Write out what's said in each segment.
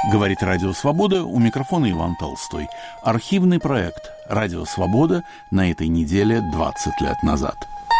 Говорит Радио Свобода, у микрофона Иван Толстой. Архивный проект «Радио Свобода» на этой неделе 20 лет назад.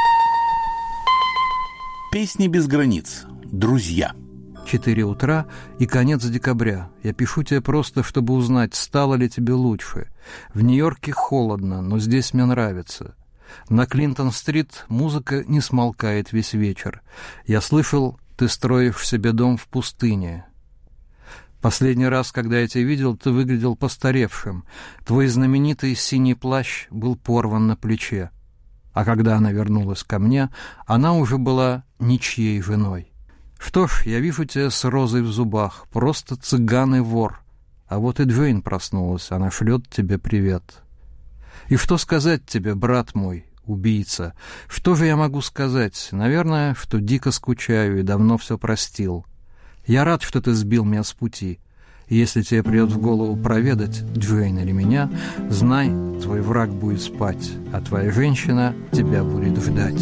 Песни без границ. Друзья. 4 утра и конец декабря. Я пишу тебе просто, чтобы узнать, стало ли тебе лучше. В Нью-Йорке холодно, но здесь мне нравится. На Клинтон-стрит музыка не смолкает весь вечер. Я слышал, ты строишь себе дом в пустыне. Последний раз, когда я тебя видел, ты выглядел постаревшим. Твой знаменитый синий плащ был порван на плече. А когда она вернулась ко мне, она уже была ничьей женой. Что ж, я вижу тебя с розой в зубах, просто цыган и вор. А вот и Джейн проснулась, она шлет тебе привет. И что сказать тебе, брат мой, убийца? Что же я могу сказать? Наверное, что дико скучаю и давно все простил. Я рад, что ты сбил меня с пути. И если тебе придет в голову проведать Джейн или меня, знай, твой враг будет спать, а твоя женщина тебя будет ждать.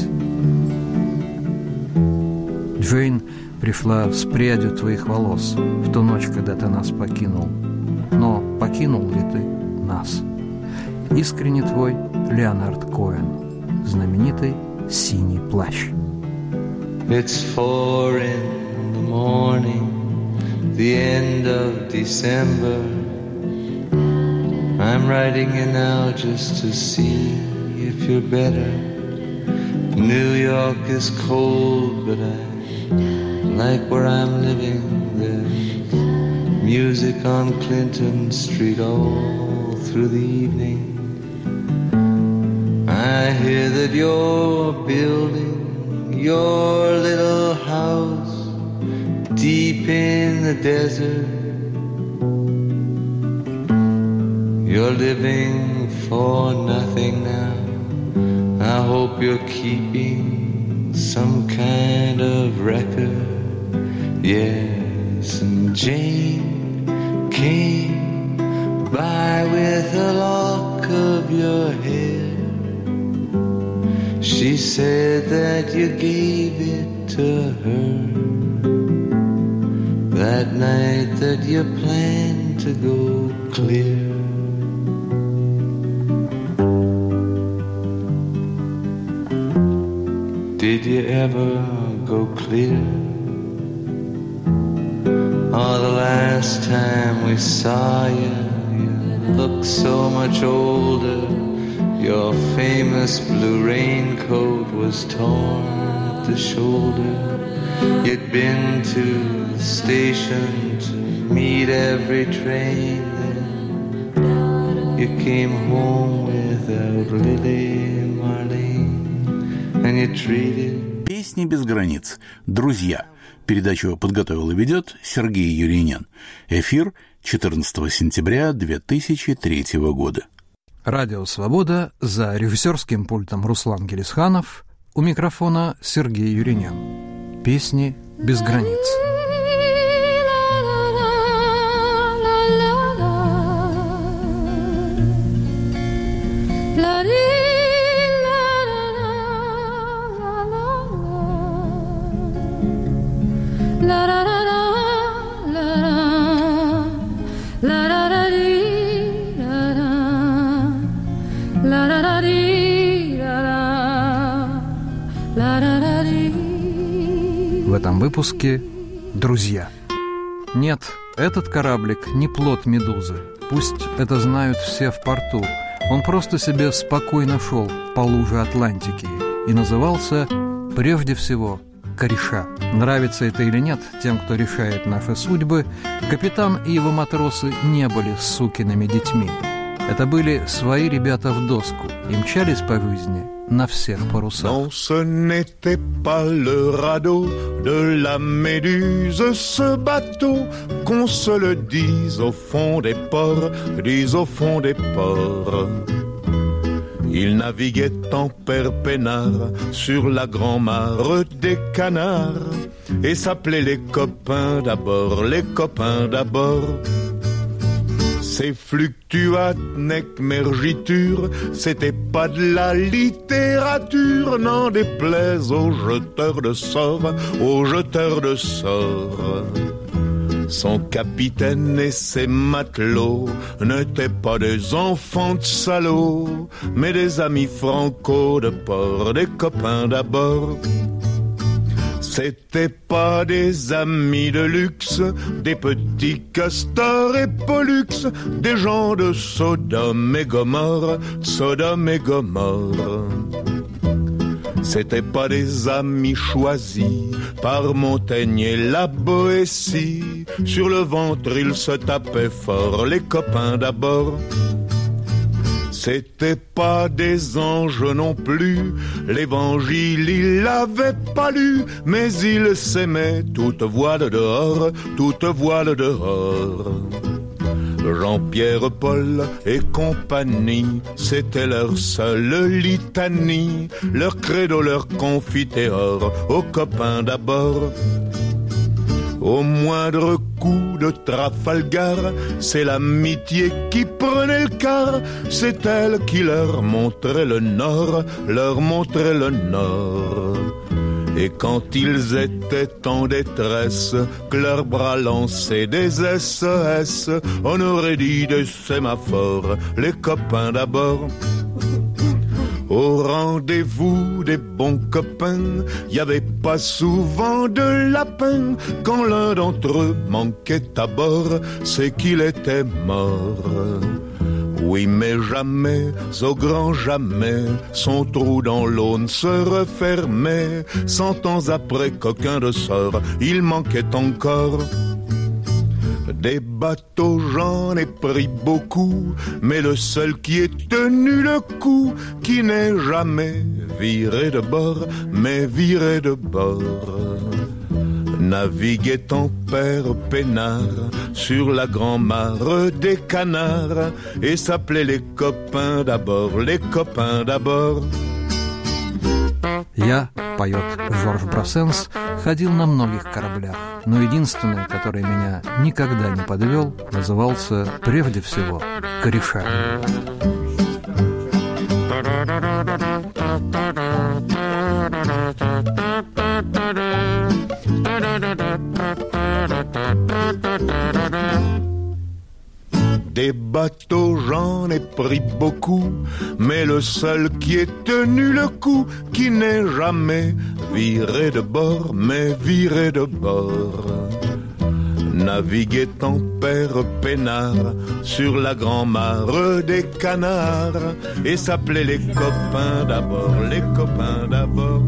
Джейн пришла с прядью твоих волос в ту ночь, когда ты нас покинул. Но покинул ли ты нас? Искренне твой Леонард Коэн. Знаменитый «Синий плащ». It's 4 in the morning, the end of December. I'm writing you now just to see if you're better. New York is cold, but I like where I'm living. There's music on Clinton Street all through the evening. I hear that you're building your little house deep in the desert. You're living for nothing now. I hope you're keeping some kind of record. Yes, and Jane came by with a lock of your hair. She said that you gave it to her that night that you planned to go clear. Did you ever go clear? Oh, the last time we saw you, you looked so much older. Your famous blue raincoat was torn at the shoulder. You'd been to the station to meet every train. Then you came home without Lily Marlene, and you treated... Песни без границ. Друзья. Передачу подготовил и ведет Сергей Юринин. Эфир 14 сентября 2003 года. Радио «Свобода», за режиссерским пультом Руслан Гелисханов, у микрофона Сергей Юринин. Песни без границ. В этом выпуске «Друзья». Нет, этот кораблик не плод медузы. Пусть это знают все в порту. Он просто себе спокойно шел по луже Атлантики и назывался прежде всего «Кореша». Нравится это или нет тем, кто решает наши судьбы, капитан и его матросы не были сукиными детьми. Это были свои ребята в доску и мчались по жизни на всех парусах. Non, ce n'était pas le radeau de la Méduse, ce bateau, qu'on se le dise au fond des ports, dise au fond des ports. Il naviguait en père peinard sur la grand-mare des canards et s'appelait les copains d'abord, les copains d'abord. Ces fluctuates nec mergiture, c'était pas de la littérature, n'en déplaise aux jeteurs de sorts, aux jeteurs de sorts. Son capitaine et ses matelots n'étaient pas des enfants de salauds, mais des amis franco de port, des copains d'abord. C'étaient pas des amis de luxe, des petits castors et pollux, des gens de Sodome et Gomorre, Sodome et Gomorre. C'étaient pas des amis choisis par Montaigne et la Boétie. Sur le ventre ils se tapaient fort, les copains d'abord. C'étaient pas des anges non plus, l'évangile ils l'avaient pas lu, mais ils s'aimaient toute voile dehors, toute voile dehors. Jean-Pierre, Paul et compagnie, c'était leur seule litanie, leur credo, leur confiteor, aux copains d'abord. Au moindre coup de Trafalgar, c'est l'amitié qui prenait le quart, c'est elle qui leur montrait le nord, leur montrait le nord. Et quand ils étaient en détresse, que leurs bras lançaient des SES, on aurait dit des sémaphores, les copains d'abord. Au rendez-vous des bons copains, y avait pas souvent de lapin. Quand l'un d'entre eux manquait à bord, c'est qu'il était mort. Oui, mais jamais, au grand jamais, son trou dans l'Aune se refermait. 100 ans après qu'aucun de sort, il manquait encore. Des bateaux, j'en ai pris beaucoup, mais le seul qui ait tenu le coup, qui n'est jamais viré de bord, mais viré de bord. Naviguait en père peinard sur la grand-mare des canards et s'appelait les copains d'abord, les copains d'abord. Я, поет Жорж Брассенс, ходил на многих кораблях, но единственный, который меня никогда не подвел, назывался прежде всего корешами. Des bateaux, j'en ai pris beaucoup, mais le seul qui ait tenu le coup, qui n'est jamais viré de bord, mais viré de bord. Naviguait en père peinard sur la grand-mare des canards et s'appelait les copains d'abord, les copains d'abord.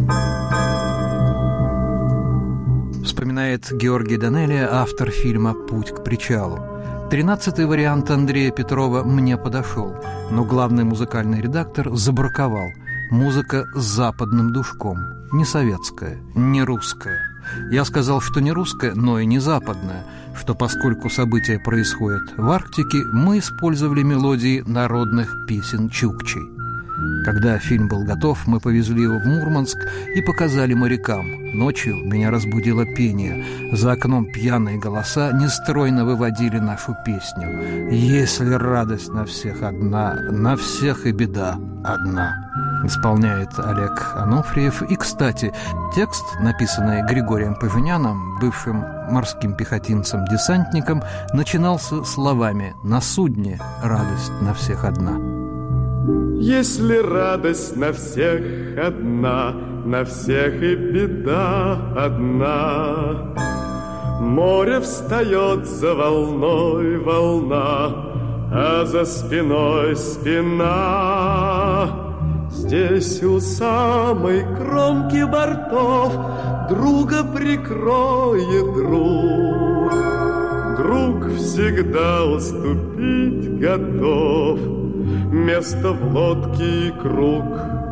Вспоминает Георгий Данелия, автор фильма «Путь к причалу». 13-й вариант Андрея Петрова мне подошел, но главный музыкальный редактор забраковал. Музыка с западным душком, не советская, не русская. Я сказал, что не русская, но и не западная, что поскольку события происходят в Арктике, мы использовали мелодии народных песен чукчей. Когда фильм был готов, мы повезли его в Мурманск и показали морякам. Ночью меня разбудило пение. За окном пьяные голоса нестройно выводили нашу песню. «Если радость на всех одна, на всех и беда одна». Исполняет Олег Анофриев. И, кстати, текст, написанный Григорием Поженяном, бывшим морским пехотинцем-десантником, начинался словами «На судне радость на всех одна». Если радость на всех одна, на всех и беда одна. Море встает за волной волна, а за спиной спина. Здесь у самой кромки бортов друга прикроет друг. Друг всегда уступить готов, место в лодке и круг.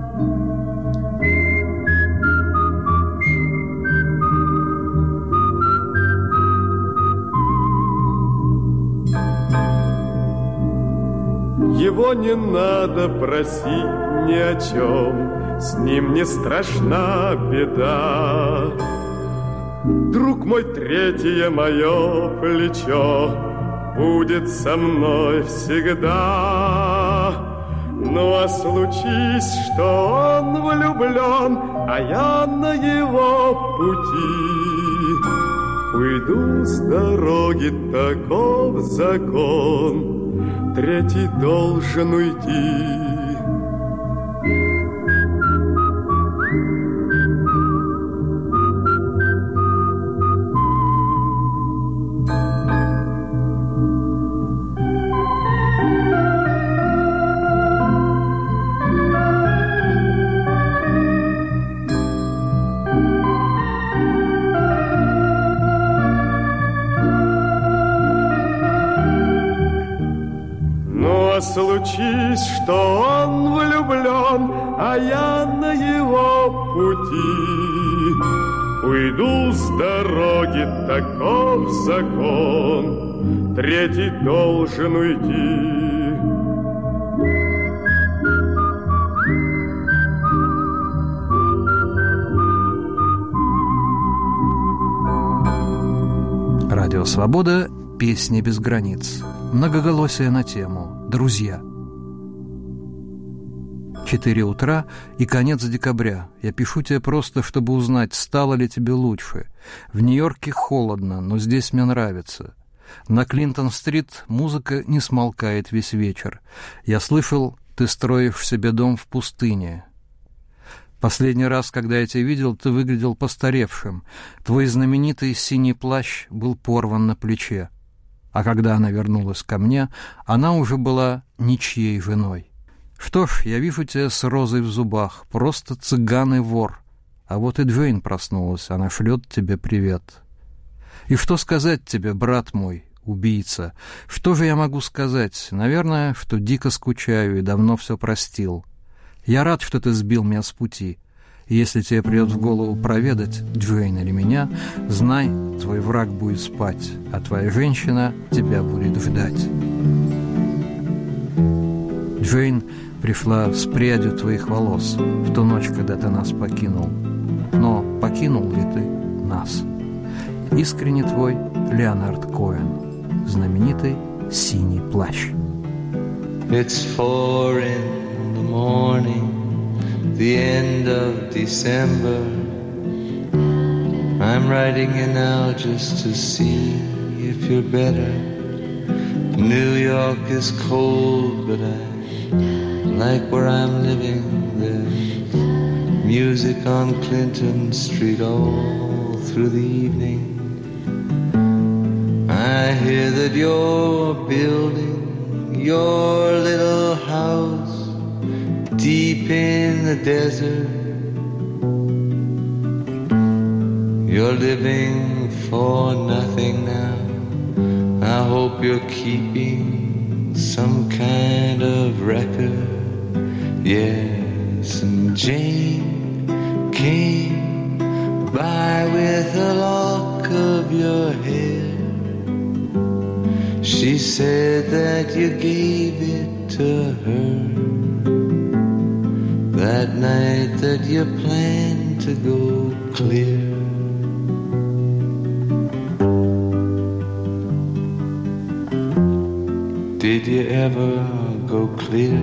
Его не надо просить ни о чем, с ним не страшна беда. Друг мой, третье мое плечо будет со мной всегда. Ну а случись, что он влюблен, а я на его пути, Уйду с дороги, таков закон, третий должен уйти. Случись, что он влюблен, а я на его пути. Уйду с дороги, таков закон, третий должен уйти. Радио «Свобода», песни без границ. Многоголосие на тему «Друзья». 4 утра и конец декабря. Я пишу тебе просто, чтобы узнать, стало ли тебе лучше. В Нью-Йорке холодно, но здесь мне нравится. На Клинтон-стрит музыка не смолкает весь вечер. Я слышал, ты строишь себе дом в пустыне. Последний раз, когда я тебя видел, ты выглядел постаревшим. Твой знаменитый синий плащ был порван на плече. А когда она вернулась ко мне, она уже была ничьей женой. Что ж, я вижу тебя с розой в зубах, просто цыган и вор. А вот и Джейн проснулась, она шлет тебе привет. И что сказать тебе, брат мой, убийца? Что же я могу сказать? Наверное, что дико скучаю и давно все простил. Я рад, что ты сбил меня с пути. И если тебе придет в голову проведать Джейн или меня, знай, твой враг будет спать, а твоя женщина тебя будет ждать. Джейн пришла с прядью твоих волос в ту ночь, когда ты нас покинул. Но покинул ли ты нас? Искренне твой Леонард Коэн. Знаменитый «Синий плащ». It's 4 in the morning, the end of December. I'm writing you now just to see if you're better. New York is cold, but I like where I'm living. There's music on Clinton Street all through the evening. I hear that you're building your little house deep in the desert. You're living for nothing now. I hope you're keeping some kind of record. Yes, and Jane came by with a lock of your hair. She said that you gave it to her that night that you planned to go clear. Did you ever go clear?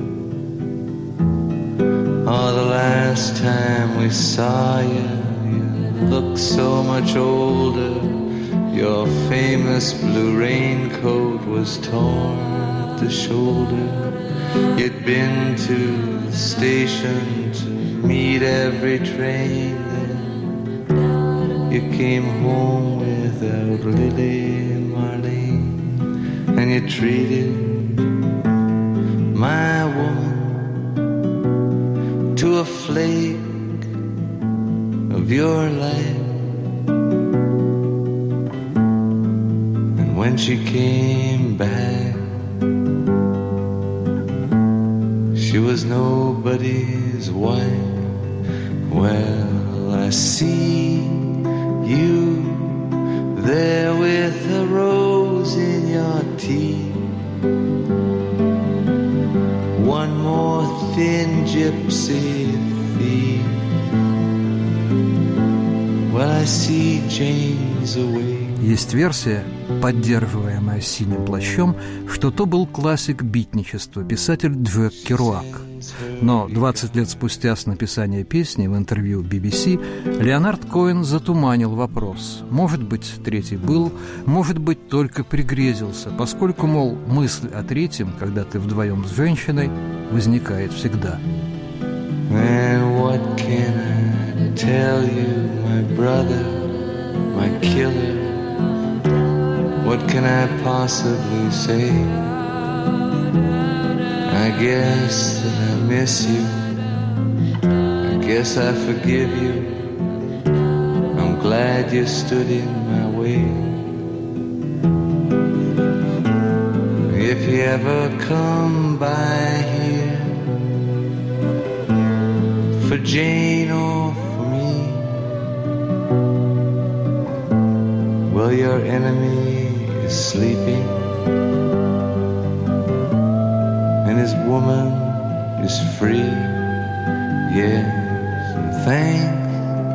Oh, the last time we saw you, you looked so much older. Your famous blue raincoat was torn at the shoulder. You'd been to the station to meet every train. Then you came home without Lily Marlene, and you treated my woman to a flake of your life. And when she came back, she was nobody's wife. Well, I see you there with a rose in your teeth. One more thin gypsy thief. Well, I see Jane's away. Есть версия, поддерживаемая «Синим плащом», что то был классик битничества, писатель Джек Керуак. Но 20 лет спустя с написания песни в интервью BBC Леонард Коэн затуманил вопрос. Может быть, третий был, может быть, только пригрезился, поскольку, мол, мысль о третьем, когда ты вдвоем с женщиной, возникает всегда. And what can I tell you, my brother, my killer? What can I possibly say? I guess that I miss you. I guess I forgive you. I'm glad you stood in my way. If you ever come by here for Jane or for me, well, your enemy is sleeping and his woman is free. Yes, and thanks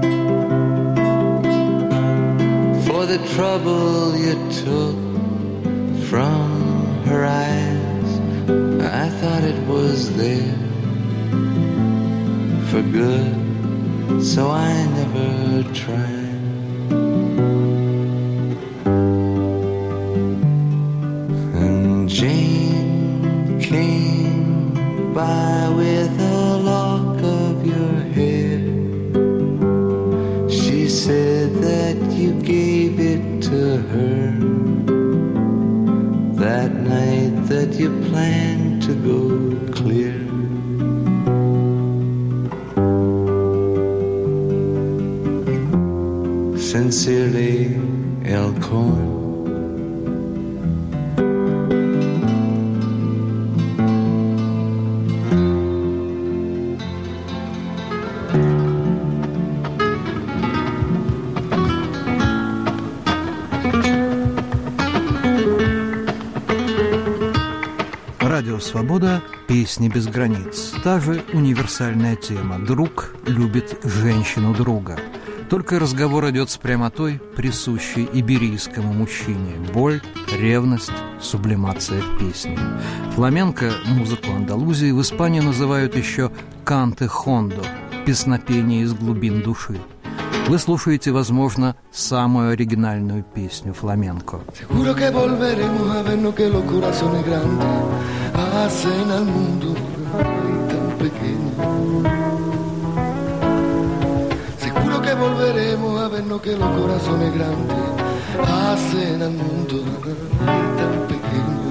for the trouble you took from her eyes. I thought it was there for good, so I never tried. And Jane came by with a lock of your hair. She said that you gave it to her that night that you planned to go clear. Sincerely, El Cohen. Радио «Свобода», песни без границ. Та же универсальная тема. Друг любит женщину друга. Только разговор идет с прямотой, присущей иберийскому мужчине. Боль, ревность, сублимация в песне. Фламенко, музыку Андалузии, в Испании называют еще «канте хондо» – песнопение из глубин души. Вы слушаете, возможно, самую оригинальную песню фламенко. Seguro que volveremos a vernos que los corazones grandes hacen al mundo tan pequeño. Seguro que volveremos a vernos que los corazones grandes hacen al mundo tan pequeño.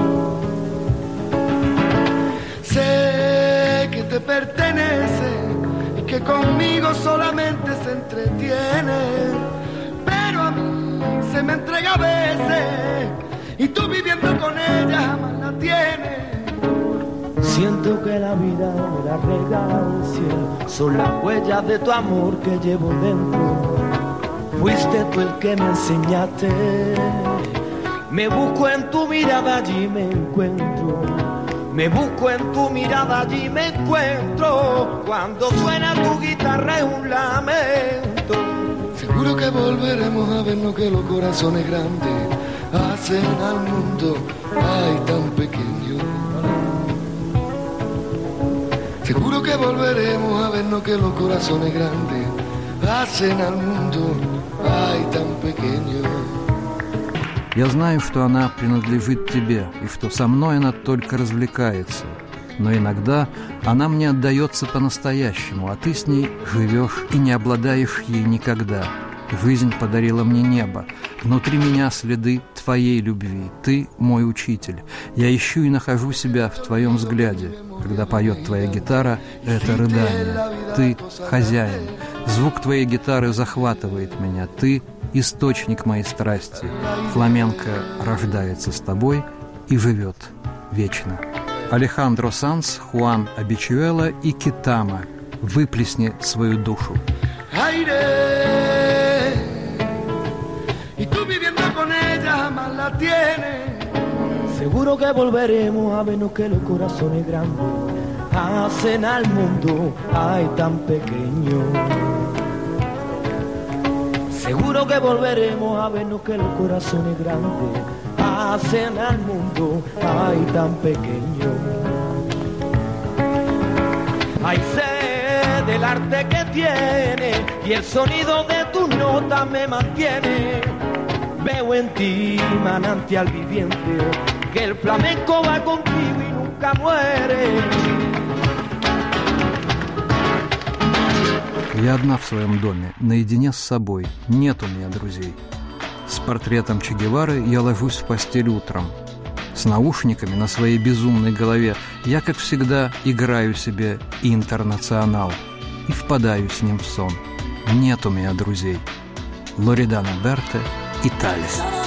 Sé que te pertenece, que conmigo solamente se entretiene, pero a mí se me entrega a veces y tú viviendo con ella jamás la tienes. Siento que la vida me la regala el cielo, son las huellas de tu amor que llevo dentro. Fuiste tú el que me enseñaste, me busco en tu mirada, allí me encuentro. Me busco en tu mirada, allí me encuentro. Cuando suena tu guitarra es un lamento. Seguro que volveremos a vernos que los corazones grandes hacen al mundo ay tan pequeño. Seguro que volveremos a vernos que los corazones grandes hacen al mundo ay tan pequeño. Я знаю, что она принадлежит тебе, и что со мной она только развлекается. Но иногда она мне отдается по-настоящему, а ты с ней живешь и не обладаешь ей никогда. Жизнь подарила мне небо. Внутри меня следы твоей любви. Ты мой учитель. Я ищу и нахожу себя в твоем взгляде. Когда поет твоя гитара, это рыдание. Ты хозяин. Звук твоей гитары захватывает меня. Ты источник моей страсти. Фламенко рождается с тобой и живет вечно. Алехандро Санс, Хуан Абичуэла и Китама. Выплесни свою душу. Seguro que volveremos a vernos que los corazones grandes hacen al mundo ay tan pequeño. Seguro que volveremos a vernos que los corazones grandes hacen al mundo ay tan pequeño. Ay, sé del arte que tiene y el sonido de tu nota me mantiene. Veo en ti manantial viviente, que el flamenco va contigo y nunca muere. Я одна в своем доме, наедине с собой. Нет у меня друзей. С портретом Че Гевары я ложусь в постель утром. С наушниками на своей безумной голове я, как всегда, играю себе «Интернационал» и впадаю с ним в сон. Нет у меня друзей. Лоредана Берте, Италия.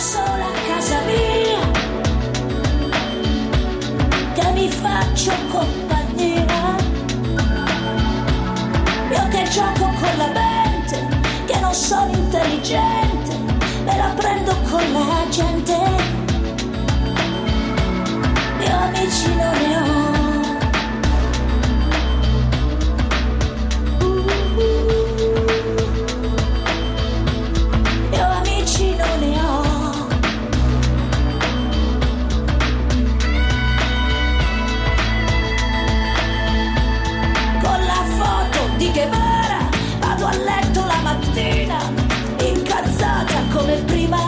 Io che gioco con la mente, che non sono intelligente, me la prendo con la gente. Io amici non ne ho. Io amici non ne ho. Di Guevara vado a letto la mattina incazzata come prima,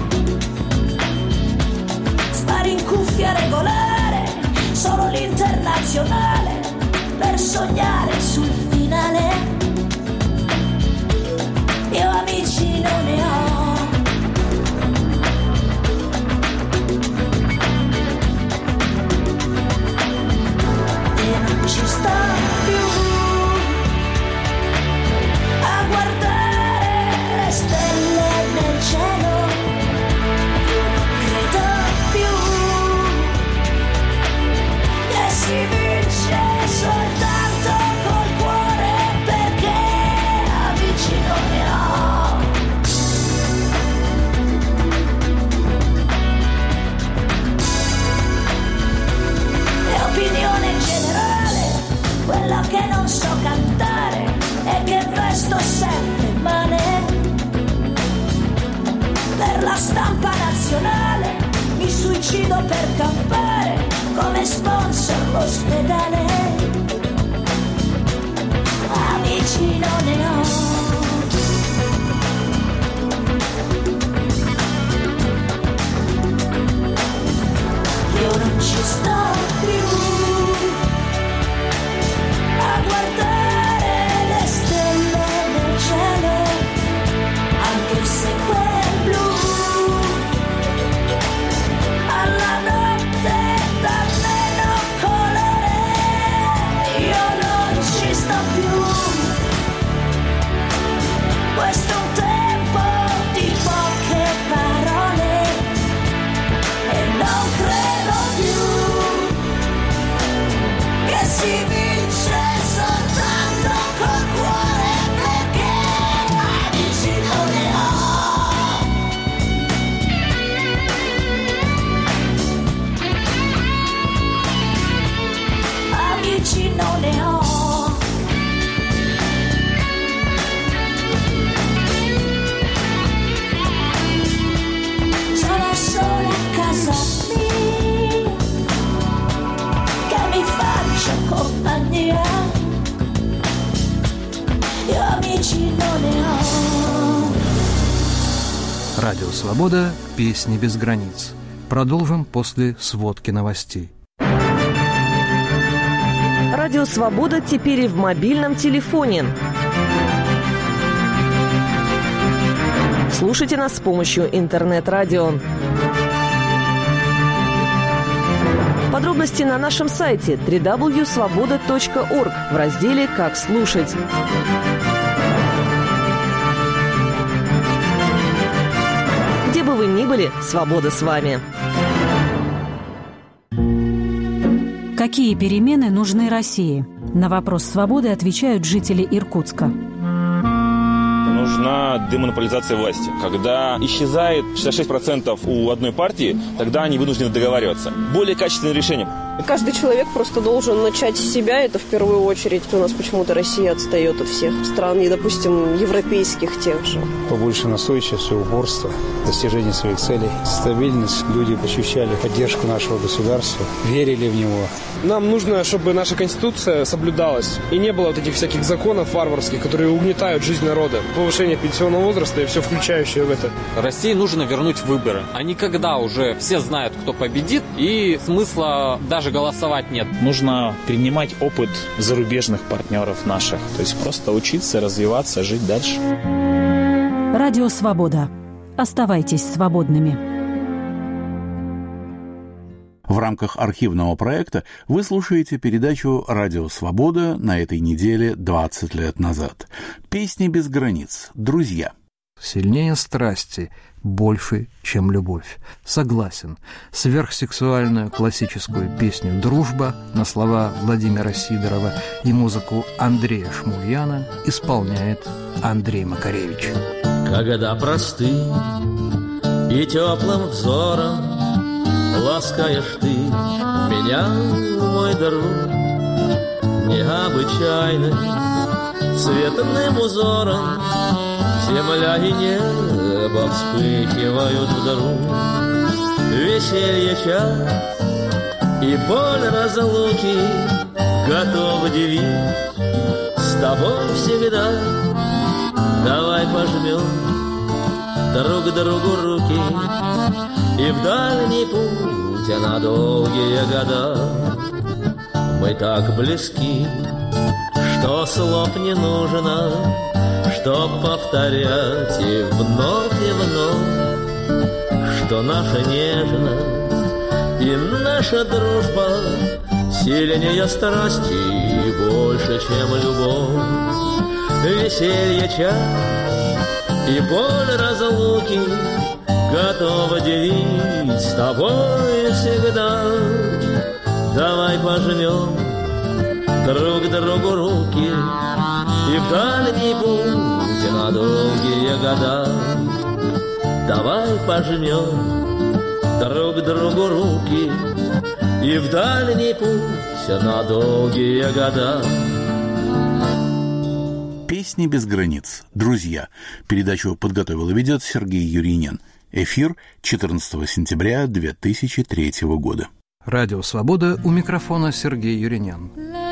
spari in cuffia regolare, solo l'internazionale per sognare sul finale. Io amici non ne ho. E non ci sto più guardare le stelle nel cielo, non credo più che si vince soltanto col cuore, perché amici non ne ho. E opinione generale, quella che non so cantare e che vesto sempre male. Per la stampa nazionale mi suicido per campare, come sponsor l'ospedale. Amici non ne ho. Io non ci sto più a guardare le stelle nel cielo, anche se quel blu alla notte dà meno colore. Io non ci sto più. Questo è un tempo di poche parole e non credo più che si vince soltanto col cuore, perché amici non ne ho. Amici non ne ho. Sono sola a casa mia, che mi faccio compagnia. Io amici non ne ho. Радио «Свобода», песни без границ. Продолжим после сводки новостей. Радио «Свобода» теперь и в мобильном телефоне. Слушайте нас с помощью интернет-радио. Подробности на нашем сайте www.svoboda.org в разделе «Как слушать». Где бы вы ни были, свобода с вами. Какие перемены нужны России? На вопрос «Свободы» отвечают жители Иркутска. Нужна демонополизация власти. Когда исчезает 66% у одной партии, тогда они вынуждены договариваться. Более качественное решение. Каждый человек просто должен начать с себя, это в первую очередь. У нас почему-то Россия отстает от всех стран, и, допустим, европейских тех же. Побольше настойчивости, упорства, достижения своих целей, стабильность. Люди ощущали поддержку нашего государства, верили в него. Нам нужно, чтобы наша Конституция соблюдалась, и не было вот этих всяких законов варварских, которые угнетают жизнь народа. Повышение пенсионного возраста и все включающее в это. России нужно вернуть выборы. А не когда уже все знают, кто победит, и смысла даже голосовать нет. Нужно принимать опыт зарубежных партнеров наших. То есть просто учиться, развиваться, жить дальше. Радио «Свобода». Оставайтесь свободными. В рамках архивного проекта вы слушаете передачу «Радио Свобода» на этой неделе 20 лет назад. «Песни без границ. Друзья». Сильнее страсти, больше, чем любовь. Согласен. Сверхсексуальную классическую песню «Дружба» на слова Владимира Сидорова и музыку Андрея Шмульяна исполняет Андрей Макаревич. Когда простым и теплым взором ласкаешь ты меня, мой друг, необычайным цветным узором земля и небо вспыхивают вдруг. Веселье час и боль разлуки готов делить с тобой всегда. Давай пожмем друг другу руки и в дальний путь, а на долгие года. Мы так близки, что слов не нужно, чтоб повторять и вновь, что наша нежность и наша дружба сильнее страсти и больше, чем любовь. Веселье час и боль разлуки готова делить с тобой всегда. Давай пожмем друг другу руки и в дальний путь на долгие года. Давай пожмем друг другу руки и в дальний путь на долгие года. «Песни без границ. Друзья». Передачу подготовил и ведет Сергей Юринен. Эфир 14 сентября 2003 года. Радио «Свобода», у микрофона Сергей Юринен.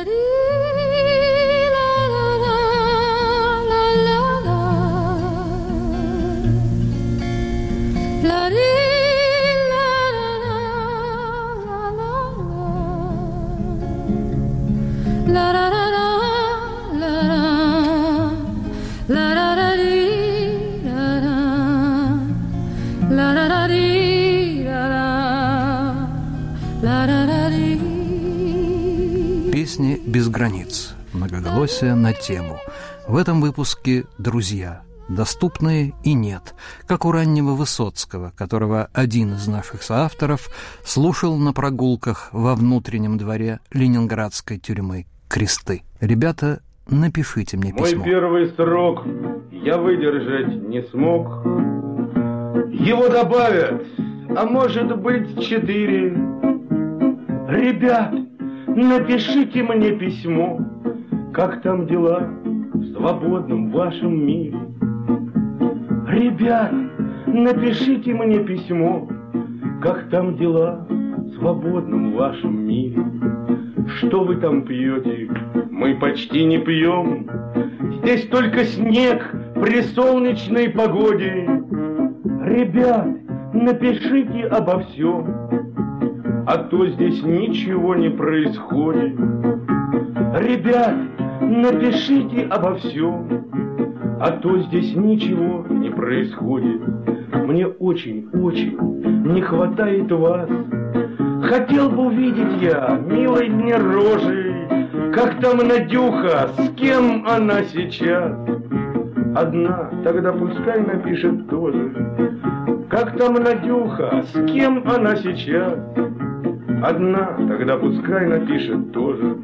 Песни без границ. Многоголосие на тему. В этом выпуске «Друзья». Доступные и нет, как у раннего Высоцкого, которого один из наших соавторов слушал на прогулках во внутреннем дворе ленинградской тюрьмы «Кресты». Ребята, напишите мне письмо. Мой первый срок я выдержать не смог. Его добавят, а может быть 4. Ребят, напишите мне письмо, как там дела в свободном вашем мире. Ребят, напишите мне письмо, как там дела в свободном вашем мире. Что вы там пьете? Мы почти не пьем. Здесь только снег при солнечной погоде. Ребят, напишите обо всем, а то здесь ничего не происходит. Ребят, напишите обо всем, а то здесь ничего не происходит. Мне очень-очень не хватает вас. Хотел бы увидеть я милой мне рожей, как там Надюха, с кем она сейчас. Одна, тогда пускай напишет тоже, как там Надюха, с кем она сейчас. Одна, тогда пускай напишет тоже.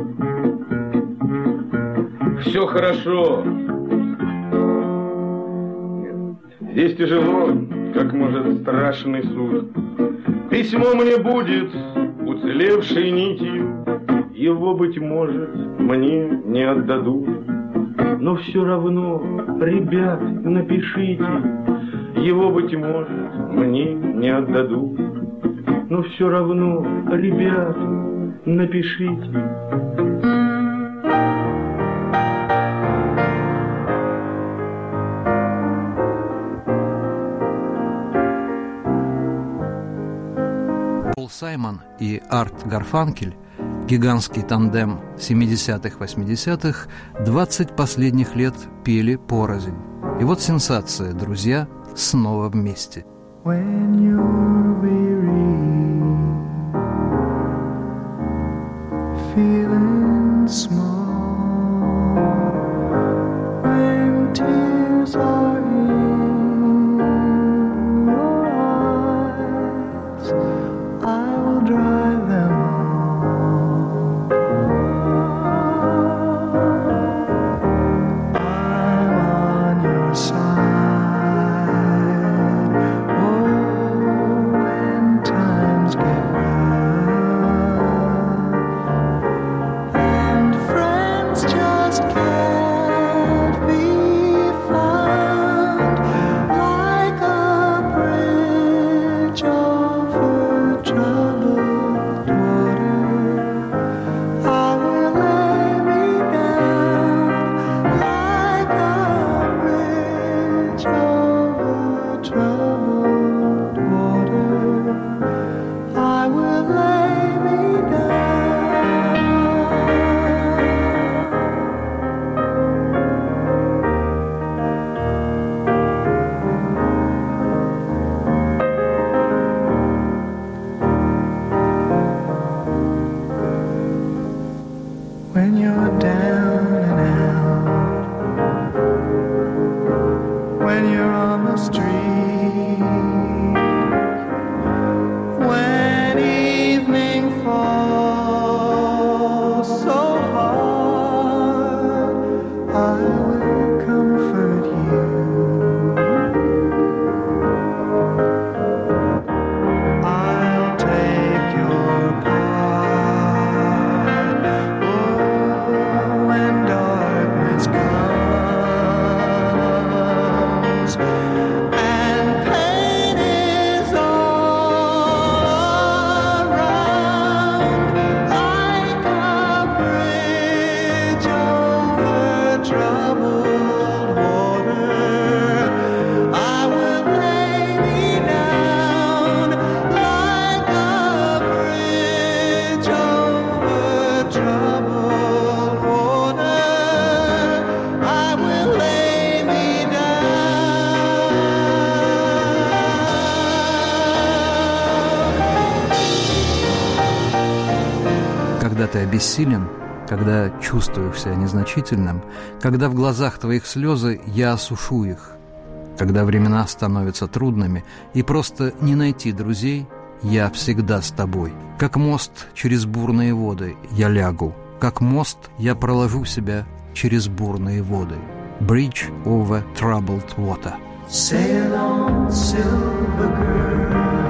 Все хорошо. Здесь тяжело, как может страшный суд. Письмо мне будет у уцелевшей нитью, его, быть может, мне не отдадут. Но все равно, ребят, напишите, его, быть может, мне не отдадут. Но все равно, ребят, напишите. Пол Саймон и Арт Гарфанкель, гигантский тандем 70-х-80-х, 20 последних лет пели порознь. И вот сенсация, друзья снова вместе. When you're weary, feeling small, when tears are in your eyes, I will dry them all. I'm on your side. When you're down and out, when you're on the street, when evening falls so hard, I will comfort you. I'll take your part. When darkness comes and pain is all around, like a bridge over troubled water, I will lay me down like a bridge over troubled water. I will lay me down. Когда ты обессилен, когда чувствуешь себя незначительным, когда в глазах твоих слезы, я осушу их. Когда времена становятся трудными и просто не найти друзей, я всегда с тобой. Как мост через бурные воды я лягу, как мост я проложу себя через бурные воды. Bridge over troubled water. Sail on, silver girl.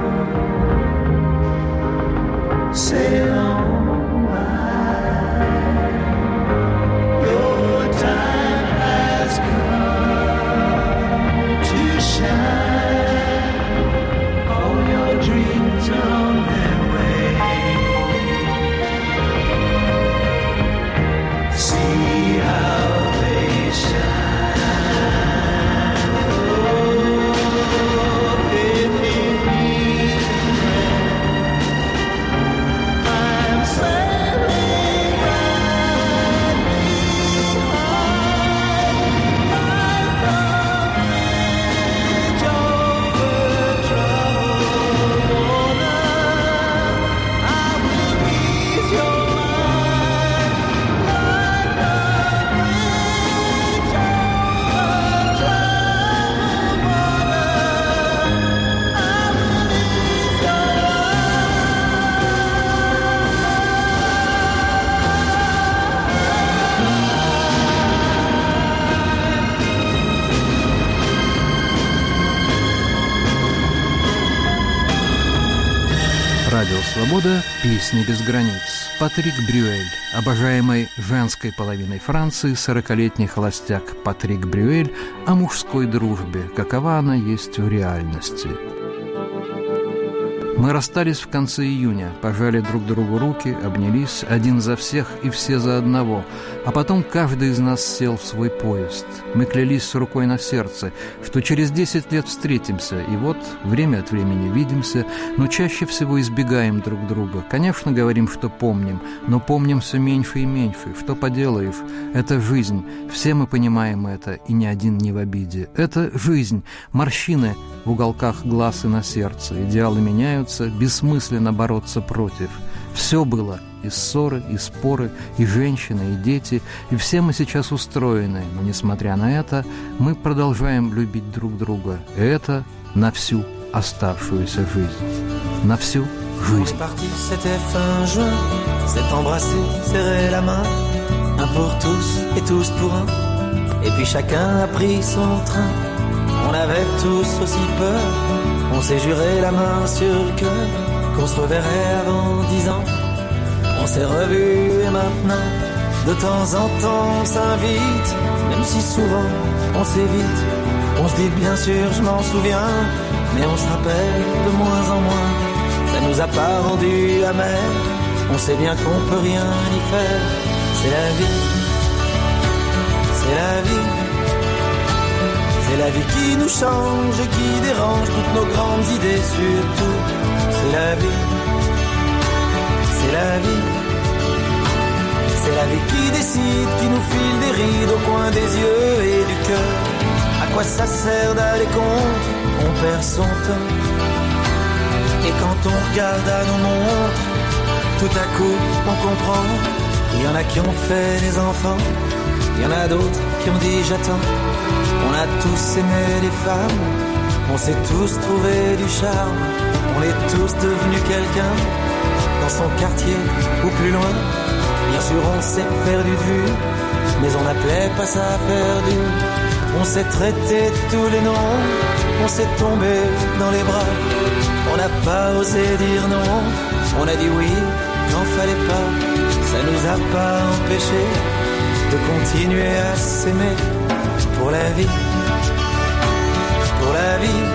Sail on by. Your time has come to shine. All your dreams are on their way. See how they shine. Oh, if you Радио «Свобода», песни без границ. Патрик Брюэль, обожаемой женской половиной Франции, 40-летний холостяк Патрик Брюэль о мужской дружбе, какова она есть в реальности. Мы расстались в конце июня, пожали друг другу руки, обнялись, один за всех и все за одного, а потом каждый из нас сел в свой поезд. Мы клялись с рукой на сердце, что через 10 лет встретимся, и вот время от времени видимся, но чаще всего избегаем друг друга. Конечно, говорим, что помним, но помним все меньше и меньше. Что поделаешь? Это жизнь. Все мы понимаем это, и ни один не в обиде. Это жизнь. Морщины в уголках глаз и на сердце. Идеалы меняются, бессмысленно бороться против. Все было, и ссоры, и споры, и женщины, и дети, и все мы сейчас устроены, но, несмотря на это, мы продолжаем любить друг друга. И это на всю оставшуюся жизнь. На всю жизнь. C'était fin juin, s'est embrassé, serré la main, un pour tous et tous pour un, et puis chacun a pris son train. On avait tous aussi peur, on s'est juré la main sur le cœur, qu'on se reverrait avant 10 ans. On s'est revus et maintenant, de temps en temps, on s'invite, même si souvent on s'évite. On se dit bien sûr, je m'en souviens, mais on se rappelle de moins en moins. Ça nous a pas rendu amers, on sait bien qu'on peut rien y faire. C'est la vie, c'est la vie. C'est la vie qui nous change et qui dérange toutes nos grandes idées surtout. C'est la vie, c'est la vie. C'est la vie qui décide, qui nous file des rides au coin des yeux et du cœur. À quoi ça sert d'aller contre, on perd son temps. Et quand on regarde à nos montres, tout à coup on comprend. Il y en a qui ont fait des enfants, il y en a d'autres qui ont dit j'attends. On a tous aimé les femmes, on s'est tous trouvé du charme. On est tous devenus quelqu'un, dans son quartier ou plus loin. Bien sûr on s'est perdu de vue, mais on n'appelait pas ça perdu. On s'est traité tous les noms, on s'est tombé dans les bras. On n'a pas osé dire non, on a dit oui quand fallait pas. Ça nous a pas empêché de continuer à s'aimer. Pour la vie, pour la vie,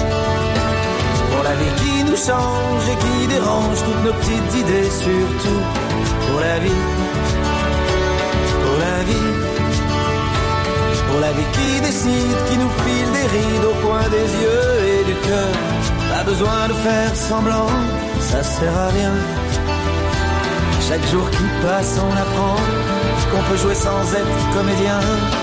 pour la vie qui nous change et qui dérange toutes nos petites idées surtout. Pour la vie, pour la vie, pour la vie qui décide, qui nous file des rides au coin des yeux et du cœur. Pas besoin de faire semblant, ça sert à rien. Chaque jour qui passe on apprend qu'on peut jouer sans être comédien.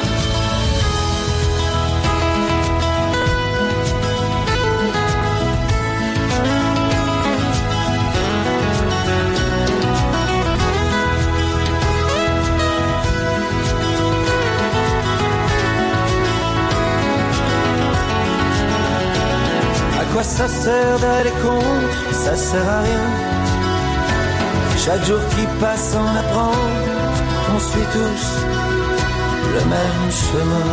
Ça sert d'aller contre, ça sert à rien. Chaque jour qui passe on apprend, on suit tous le même chemin.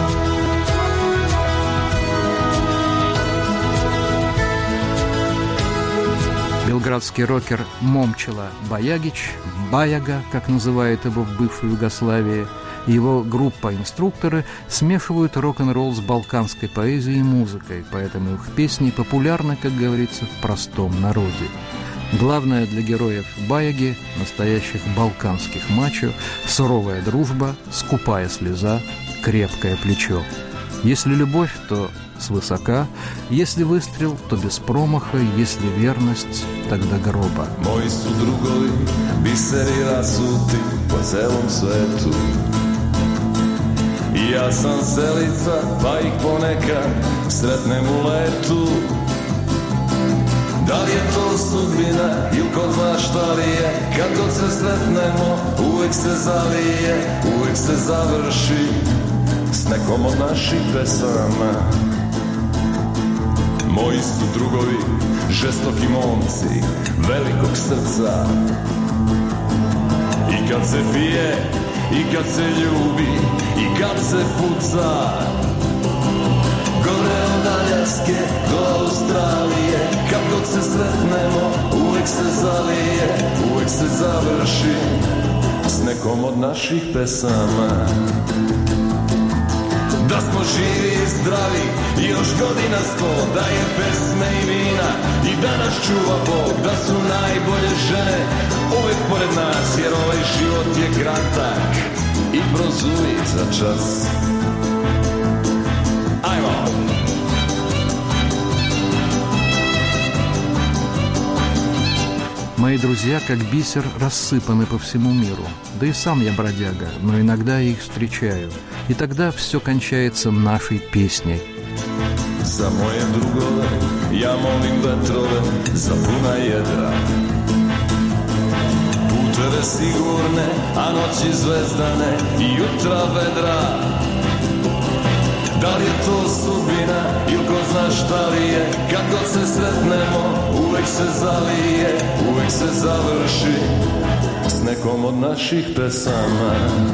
Белградский рокер Момчила Баягич, Баяга, как называют его в бывшей Югославии, и его группа-инструкторы смешивают рок-н-ролл с балканской поэзией и музыкой, поэтому их песни популярны, как говорится, в простом народе. Главное для героев Баяги, настоящих балканских мачо, суровая дружба, скупая слеза, крепкое плечо. Если любовь, то свысока, если выстрел, то без промаха, если верность, тогда гроба. Moji su drugovi, biseri rasuti po celom svetu. Ja sam selica, pa ih ponekad sretnem u letu. Da li je to sudbina ili ko zna šta li je, kad god se sretnemo uvek se zalije, uvek se završi s nekom od naših pesama. Moji su drugovi, žestoki momci, velikog srca. I kad se pije, i kad se ljubi, i kad se puca. Gore od Aljaske do Australije, kad god se sretnemo, uvek uvek se zalije, uvek se završi s nekom od naših pesama. Da smo živi i zdravi i još godina 100, da je pesme i vina i da nas čuva Bog, da su najbolje žene uvek pored nas, jer ovaj život je kratak i prozuji za čas. Ajmo! Мои друзья, как бисер, рассыпаны по всему миру. Да и сам я бродяга, но иногда я их встречаю. И тогда все кончается нашей песней. Za moje drugove ja molim vetrove, za puna jedra, puteve sigurne, a noći zvezdane i jutra vedra. Da li je to sudbina ili ko zna šta li je, kad god se sretnemo uvek se zalije, uvek se završi s nekom od naših pesama.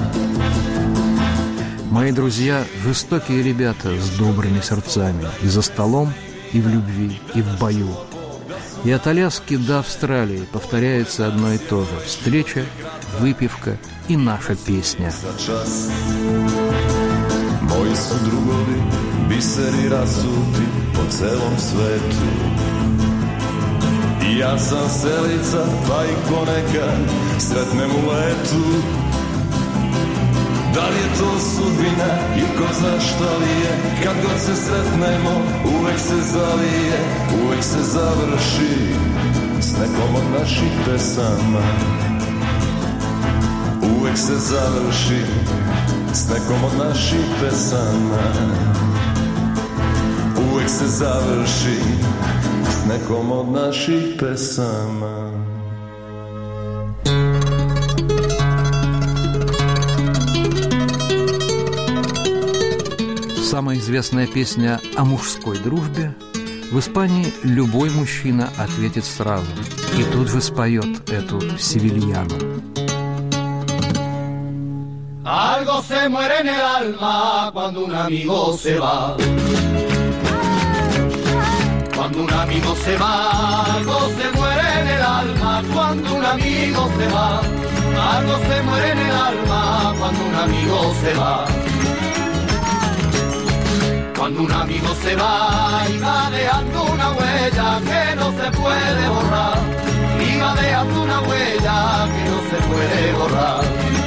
Мои друзья – жестокие ребята с добрыми сердцами. И за столом, и в любви, и в бою. И от Аляски до Австралии повторяется одно и то же. Встреча, выпивка и наша песня. Moji su drugovi, biseri rasuti po celom svetu. I ja sam selica, pa i ponekad sretnem u letu. Da li je to sudbina i ko zna šta li je, kad god se sretnemo uvek se zalije, uvek se završi s nekom od naših pesama. Uvek se završi s nekom od naših pesama. Uvek se završi s nekom od naših pesama. Самая известная песня о мужской дружбе. В Испании любой мужчина ответит сразу и тут же споет эту севильяну. Algo se muere en el alma cuando un amigo se va. Cuando un amigo se va, algo se muere en el alma cuando un amigo se va. Algo se muere en el alma cuando un amigo se va. Cuando un amigo se va y va dejando una huella que no se puede borrar. Y va dejando una huella que no se puede borrar.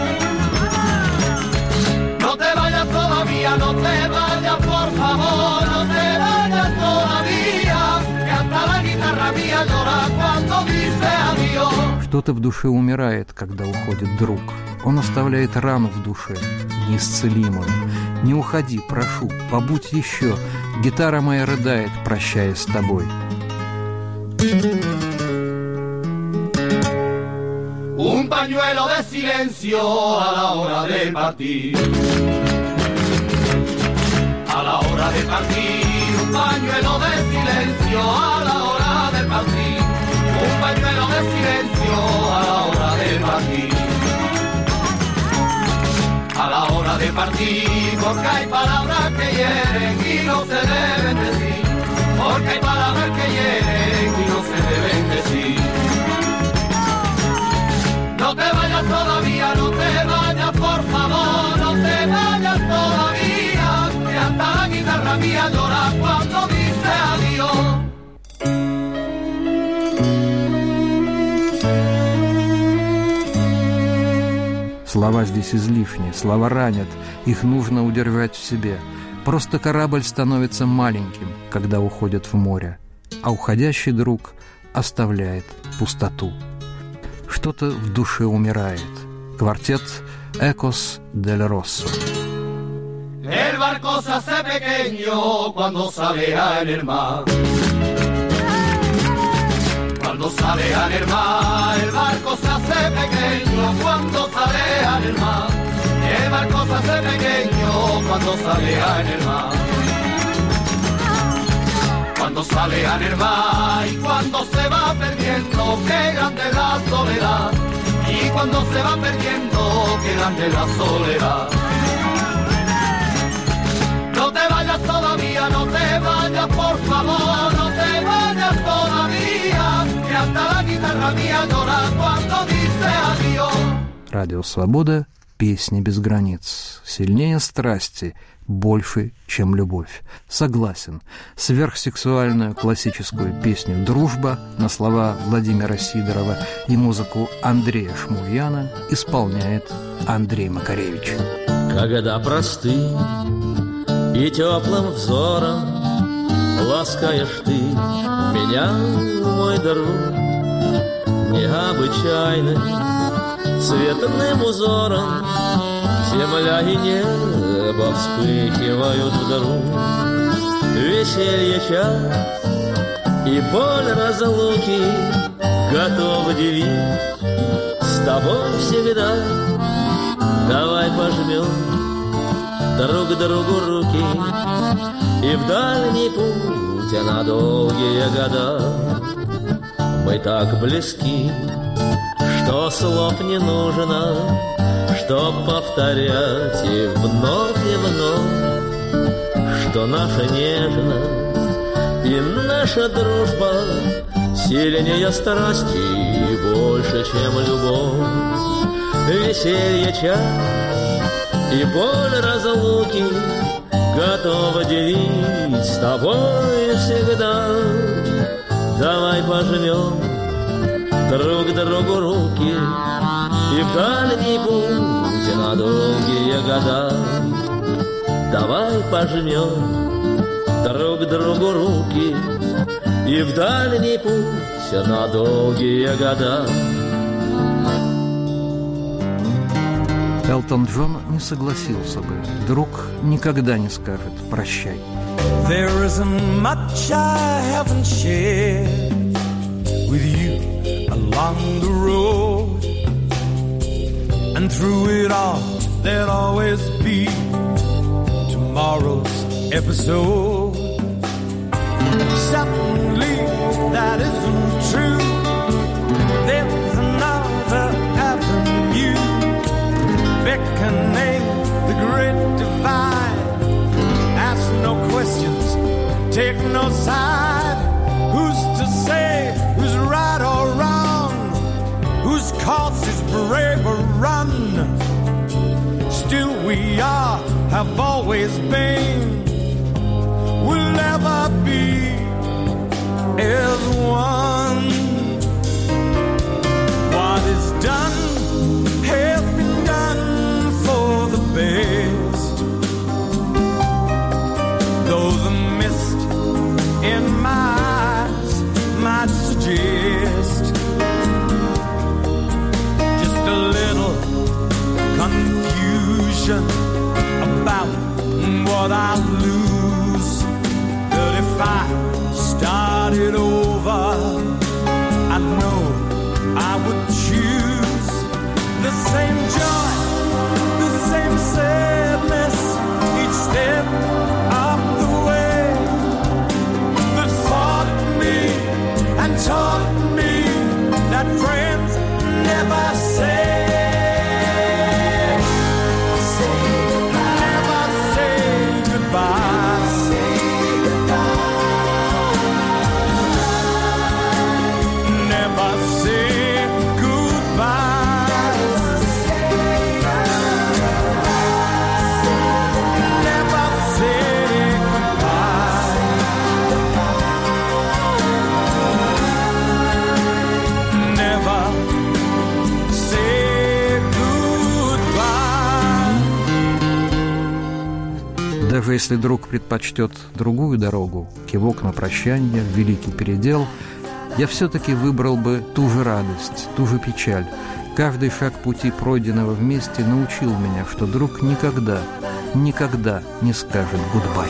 No te vayas todavía, no te vayas por favor, no te vayas todavía, que hasta la guitarra mía llora cuando dice adiós. Что-то в душе умирает, когда уходит друг. Он оставляет рану в душе, неисцелимую. Не уходи, прошу, побудь еще. Гитара моя рыдает, прощаясь с тобой. Un pañuelo de silencio a la hora de partir. A la hora de partir, un pañuelo de silencio a la hora de partir. Un pañuelo de silencio a la hora de partir. A la hora de partir, porque hay palabras que hieren y no se deben decir. Porque hay palabras que hieren y no se deben decir. No te vayas todavía, no te vayas por favor, no te vayas todavía, que hasta la guitarra mía llora cuando dice adiós. Слова здесь излишни, слова ранят, их нужно удержать в себе. Просто корабль становится маленьким, когда уходит в море, а уходящий друг оставляет пустоту. Что-то в душе умирает. Квартет «Ecos del Rosso». El barco se hace pequeño cuando sale en el mar. Cuando sale en el mar, el barco se hace pequeño cuando sale en el mar. El barco se hace pequeño cuando sale en el mar. Cuando sale en el mar y cuando se va perdiendo, qué grande la soledad. Y cuando se va perdiendo, qué grande la soledad. No te vayas todavía, no te vayas por favor, no te vayas todavía, que hasta la guitarra donna mi adora quando dice adiós. Радио «Свобода», песни без границ. Сильнее страсти, больше, чем любовь. Согласен. Сверхсексуальную классическую песню «Дружба» на слова Владимира Сидорова и музыку Андрея Шмульяна исполняет Андрей Макаревич. Когда простым и теплым взором ласкаешь ты меня, мой друг, необычайным цветным узором земля и небо вспыхивают вдруг. Веселье час и боль разлуки готов делить с тобой всегда. Давай пожмем друг другу руки и в дальний путь на долгие года. Мы так близки, что слов не нужно, чтоб повторять и вновь, что наша нежность и наша дружба сильнее страсти, больше, чем любовь. Веселье час и боль разлуки готова делить с тобой всегда. Давай пожмем друг другу руки и в дальний путь на долгие года. Давай пожмем друг другу руки и в дальний путь на долгие года. Элтон Джон не согласился бы. Друг никогда не скажет «прощай». There isn't much I haven't shared with you along the road, and through it all there'll always be tomorrow's episode. Suddenly that isn't true. There's another avenue beckoning the great divide. Ask no questions, take no side. Who's to say who's right or wrong? Whose cause is brave or run? Still we are, have always been, will never be as one. What is done has been done for the best. Though the mist in my eyes might suggest just a little confusion about what I'll lose. But if I started over, I know I would choose the same joy, the same sadness each step of the way that fought me and taught me that friends never say. Never say goodbye. Never say goodbye. Never say goodbye. Never say goodbye. Даже если друг предпочтет другую дорогу, кивок на прощание, великий передел, я все-таки выбрал бы ту же радость, ту же печаль. Каждый шаг пути, пройденного вместе, научил меня, что друг никогда, никогда не скажет «гудбай».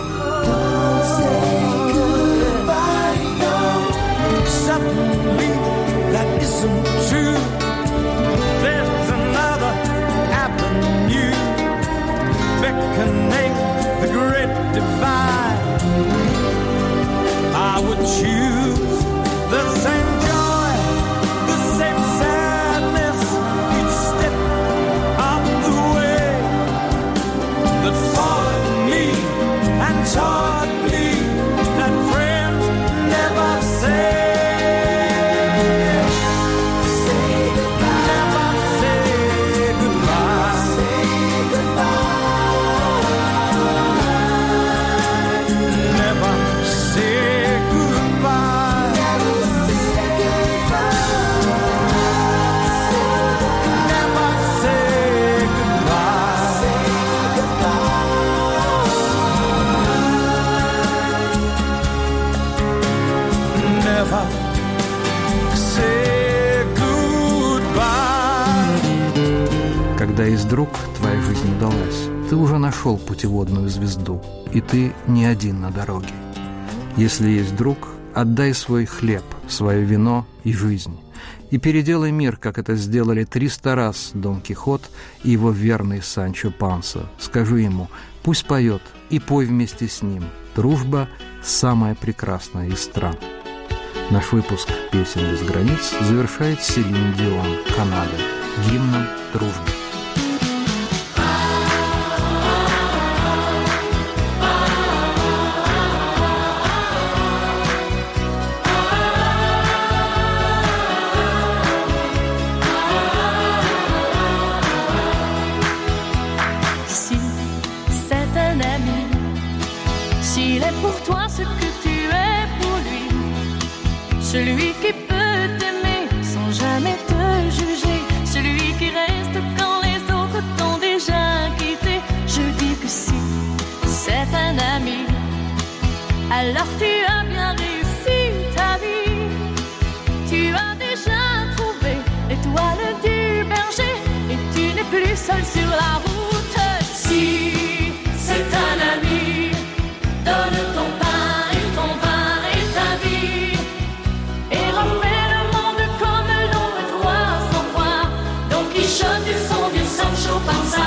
Suddenly, that isn't true. There's another avenue beckoning the great divide. I would choose the same joy, the same sadness each step of the way that followed me and taught me that friends never say. Когда есть друг, твоя жизнь удалась. Ты уже нашел путеводную звезду, и ты не один на дороге. Если есть друг, отдай свой хлеб, свое вино и жизнь. И переделай мир, как это сделали 300 раз Дон Кихот и его верный Санчо Панса. Скажи ему, пусть поет, и пой вместе с ним. Дружба – самая прекрасная из стран. Наш выпуск «Песен без границ» завершает Селин Дион, Канада, гимном дружбы. Celui qui peut t'aimer sans jamais te juger, celui qui reste quand les autres t'ont déjà quitté. Je dis que si c'est un ami, alors tu as bien réussi ta vie. Tu as déjà trouvé l'étoile du berger et tu n'es plus seul sur la route. Si c'est un ami, donne ton pain et ton vin et ta vie. Et refais le monde comme l'on veut toi sans toi. Don Quichotte et son vieux Sancho Panza.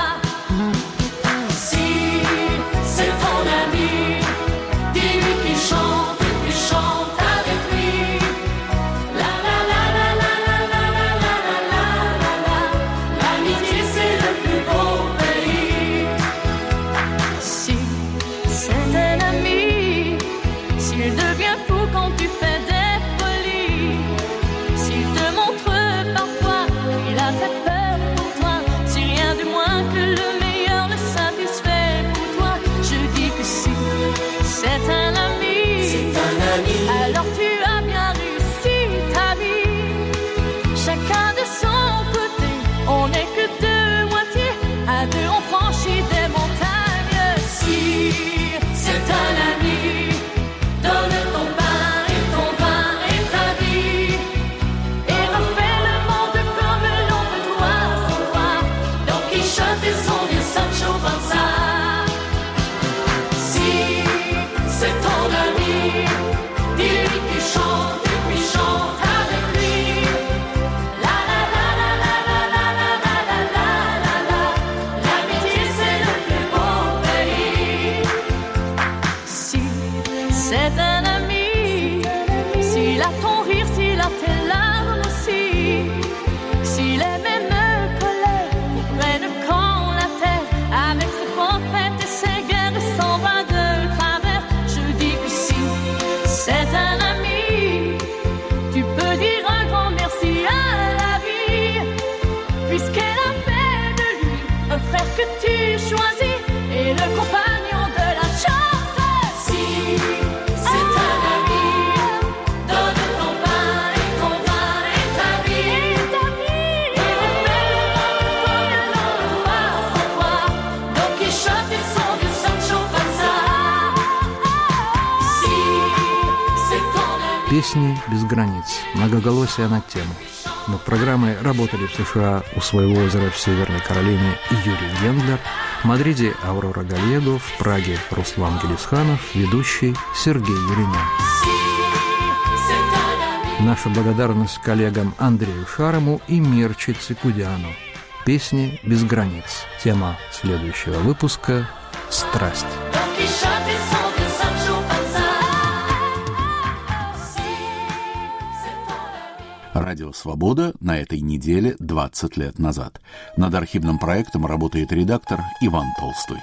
Si c'est ton ami, dis-lui qu'il chante et puis chante avec lui. La la la la la la la la la la la la. L'amitié c'est le plus beau pays. Si c'est un ami, s'il devient fou quand tu fais des très peur pour toi, si rien de moins que le meilleur le satisfait pour toi. Je dis que si c'est un ami, alors tu as bien réussi ta vie. Chacun de son côté, on n'est que deux moitiés, à deux on franchit des montagnes. Si c'est un ami, donne ton pain et ton vin et ta vie. Et refais le monde comme l'on veut toi sans toi. Don Quichotte et son vieux Sancho Panza. Si c'est ton ami, dis-lui qu'il chante et puis chante avec lui. La la la la la la la la la la la la. L'amitié c'est le plus beau pays. Si c'est un ami, s'il a ton rire, s'il a tes larmes aussi, s'il est même colère, qu'il prenne quand la terre, avec ses prophètes et ses guerres et son bras de travers. Je dis que si c'est un ami, tu peux dire un grand merci à la vie, puisqu'elle a fait de lui un frère que tu choisis et le compagnon de la chance. Si c'est un ami, donne ton pain et ton vin et ta vie. Et refais le monde comme l'on veut toi sans toi. Don Quichotte et son vieux Sancho Panza. Si c'est ton ami. Песни без границ. Многоголосие на тему. Над программой работали в США у своего озера в Северной Каролине Юрий Гендлер, в Мадриде Аурора Гальего, в Праге Руслан Гелисханов, ведущий Сергей Юрийнян. Наша благодарность коллегам Андрею Шарому и Мирче Цикудяну. Песни без границ. Тема следующего выпуска – «Страсть». Радио «Свобода» на этой неделе 20 лет назад. Над архивным проектом работает редактор Иван Толстой.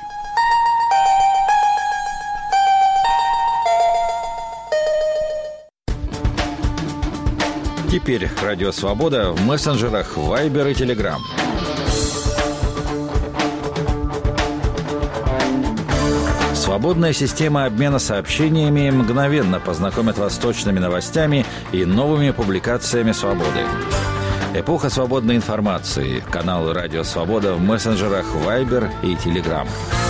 Теперь Радио «Свобода» в мессенджерах Viber и Telegram. Свободная система обмена сообщениями мгновенно познакомит вас с точными новостями и новыми публикациями «Свободы». Эпоха свободной информации. Каналы «Радио Свобода» в мессенджерах Viber и Telegram.